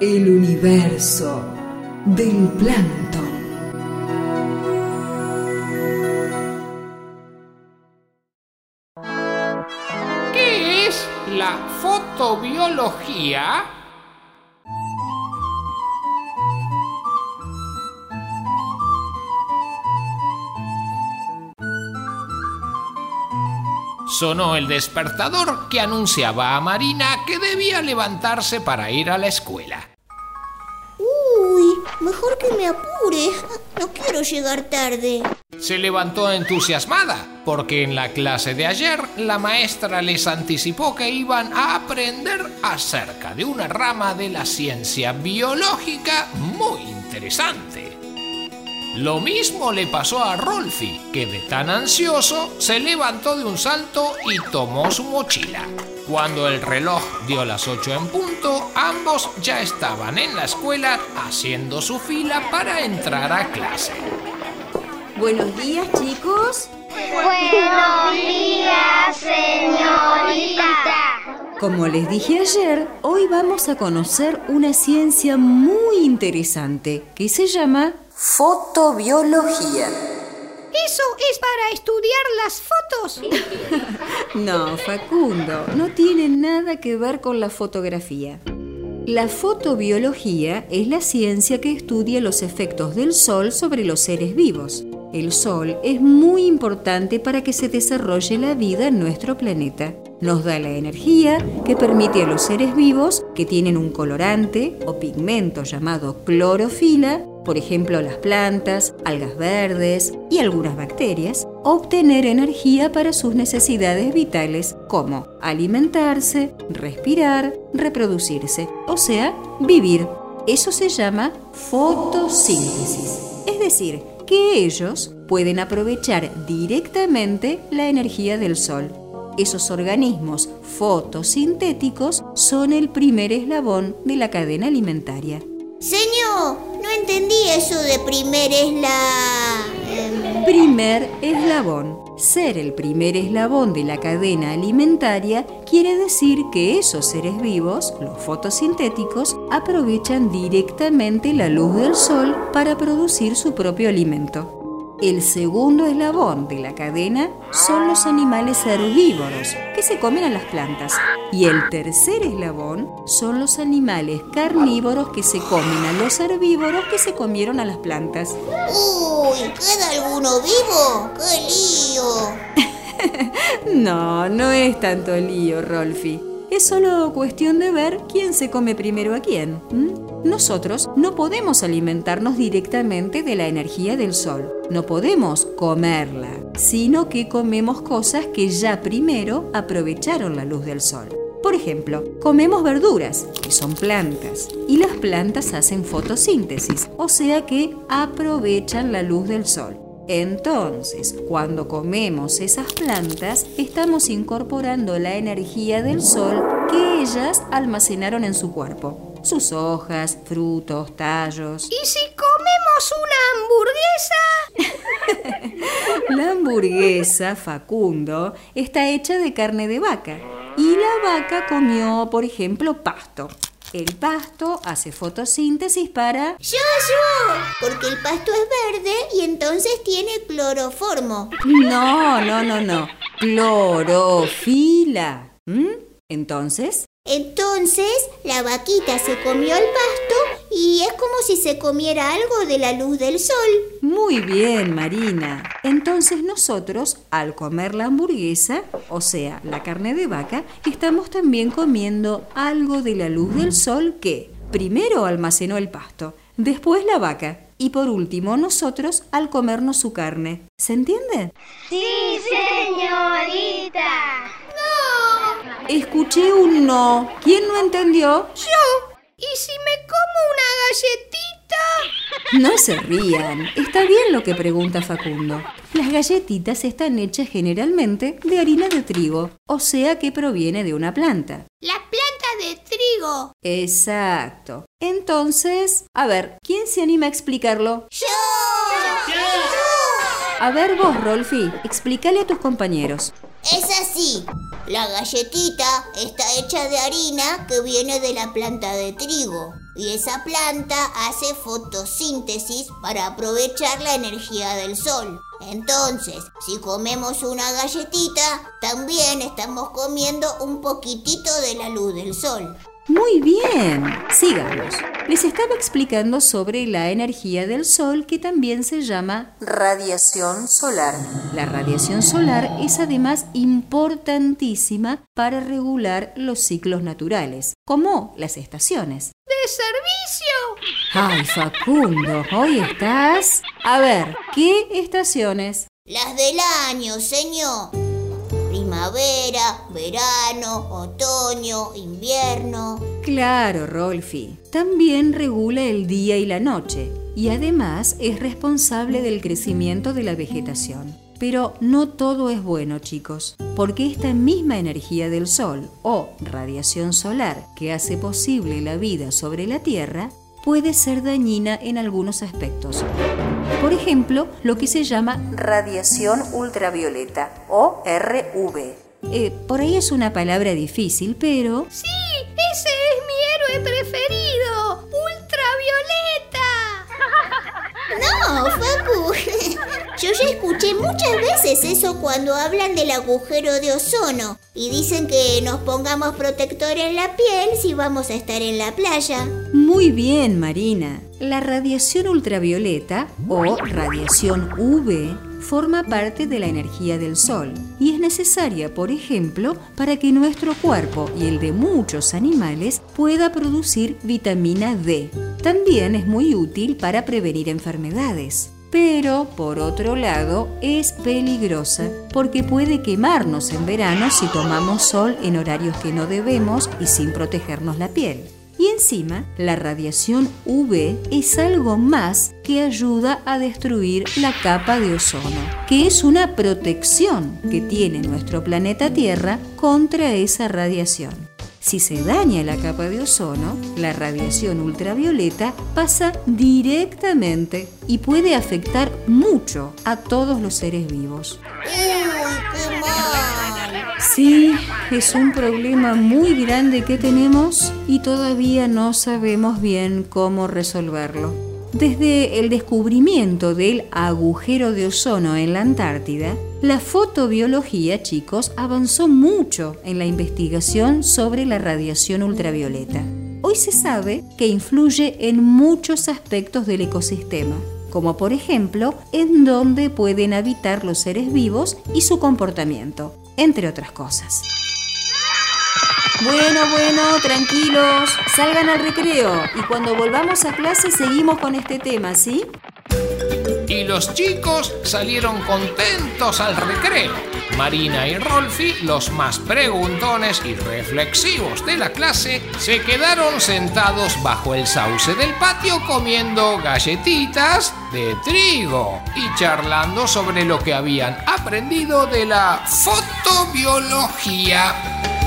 El universo del plancton. ¿Qué es la fotobiología? Sonó el despertador que anunciaba a Marina que debía levantarse para ir a la escuela. Uy, mejor que me apure. No quiero llegar tarde. Se levantó entusiasmada porque en la clase de ayer la maestra les anticipó que iban a aprender acerca de una rama de la ciencia biológica muy interesante. Lo mismo le pasó a Rolfi, que de tan ansioso se levantó de un salto y tomó su mochila. Cuando el reloj dio las 8 en punto, ambos ya estaban en la escuela haciendo su fila para entrar a clase. Buenos días, chicos. Buenos días, señorita. Como les dije ayer, hoy vamos a conocer una ciencia muy interesante que se llama fotobiología. ¿Eso es para estudiar las fotos? No, Facundo, no tiene nada que ver con la fotografía. La fotobiología es la ciencia que estudia los efectos del sol sobre los seres vivos. El sol es muy importante para que se desarrolle la vida en nuestro planeta. Nos da la energía que permite a los seres vivos que tienen un colorante o pigmento llamado clorofila, por ejemplo las plantas, algas verdes y algunas bacterias, obtener energía para sus necesidades vitales como alimentarse, respirar, reproducirse, o sea, vivir. Eso se llama fotosíntesis, es decir, que ellos pueden aprovechar directamente la energía del sol. Esos organismos fotosintéticos son el primer eslabón de la cadena alimentaria. Señor, no entendí eso de primer Primer eslabón. Ser el primer eslabón de la cadena alimentaria quiere decir que esos seres vivos, los fotosintéticos, aprovechan directamente la luz del sol para producir su propio alimento. El segundo eslabón de la cadena son los animales herbívoros, que se comen a las plantas. Y el tercer eslabón son los animales carnívoros que se comen a los herbívoros que se comieron a las plantas. Uy, ¿queda alguno vivo? ¡Qué lío! No es tanto lío, Rolfi. Es solo cuestión de ver quién se come primero a quién. Nosotros no podemos alimentarnos directamente de la energía del sol. No podemos comerla, sino que comemos cosas que ya primero aprovecharon la luz del sol. Por ejemplo, comemos verduras, que son plantas, y las plantas hacen fotosíntesis, o sea que aprovechan la luz del sol. Entonces, cuando comemos esas plantas, estamos incorporando la energía del sol que ellas almacenaron en su cuerpo. Sus hojas, frutos, tallos. ¿Y si comemos una hamburguesa? La hamburguesa, Facundo, está hecha de carne de vaca. Y la vaca comió, por ejemplo, pasto. El pasto hace fotosíntesis para... Yo, porque el pasto es verde y entonces tiene cloroformo. No. Clorofila. ¿Entonces? Entonces, la vaquita se comió el pasto y es como si se comiera algo de la luz del sol. Muy bien, Marina. Entonces nosotros, al comer la hamburguesa, o sea, la carne de vaca, estamos también comiendo algo de la luz del sol que primero almacenó el pasto, después la vaca y por último nosotros al comernos su carne. ¿Se entiende? Sí, señorita. Escuché un no. ¿Quién no entendió? Yo. ¿Y si me como una galletita? No se rían. Está bien lo que pregunta Facundo. Las galletitas están hechas generalmente de harina de trigo, o sea que proviene de una planta. La planta de trigo. Exacto. Entonces, a ver, ¿quién se anima a explicarlo? ¡Yo! A ver vos, Rolfi, explícale a tus compañeros. Es así. La galletita está hecha de harina que viene de la planta de trigo. Y esa planta hace fotosíntesis para aprovechar la energía del sol. Entonces, si comemos una galletita, también estamos comiendo un poquitito de la luz del sol. Muy bien, sigamos. Les estaba explicando sobre la energía del sol, que también se llama radiación solar. La radiación solar es además importantísima para regular los ciclos naturales, como las estaciones. ¡De servicio! Ay, Facundo, hoy estás... A ver, ¿qué estaciones? Las del año, señor. Primavera, verano, otoño, invierno. Claro, Rolfi. También regula el día y la noche y además es responsable del crecimiento de la vegetación. Pero no todo es bueno, chicos, porque esta misma energía del sol o radiación solar que hace posible la vida sobre la Tierra puede ser dañina en algunos aspectos. Por ejemplo, lo que se llama radiación ultravioleta o RUV. Por ahí es una palabra difícil, pero... ¡Sí! ¡Ese es mi héroe preferido! ¡Ultravioleta! No, Facu. Yo ya escuché muchas veces eso cuando hablan del agujero de ozono y dicen que nos pongamos protector en la piel si vamos a estar en la playa. Muy bien, Marina. La radiación ultravioleta o radiación UV forma parte de la energía del sol y es necesaria, por ejemplo, para que nuestro cuerpo y el de muchos animales pueda producir vitamina D. También es muy útil para prevenir enfermedades. Pero, por otro lado, es peligrosa porque puede quemarnos en verano si tomamos sol en horarios que no debemos y sin protegernos la piel. Y encima, la radiación UV es algo más que ayuda a destruir la capa de ozono, que es una protección que tiene nuestro planeta Tierra contra esa radiación. Si se daña la capa de ozono, la radiación ultravioleta pasa directamente y puede afectar mucho a todos los seres vivos. ¡Uy, qué mal! Sí, es un problema muy grande que tenemos y todavía no sabemos bien cómo resolverlo. Desde el descubrimiento del agujero de ozono en la Antártida, la fotobiología, chicos, avanzó mucho en la investigación sobre la radiación ultravioleta. Hoy se sabe que influye en muchos aspectos del ecosistema, como por ejemplo en dónde pueden habitar los seres vivos y su comportamiento, entre otras cosas. Bueno, tranquilos, salgan al recreo y cuando volvamos a clase seguimos con este tema, ¿sí? Y los chicos salieron contentos al recreo. Marina y Rolfi, los más preguntones y reflexivos de la clase, se quedaron sentados bajo el sauce del patio comiendo galletitas de trigo y charlando sobre lo que habían aprendido de la fotobiología.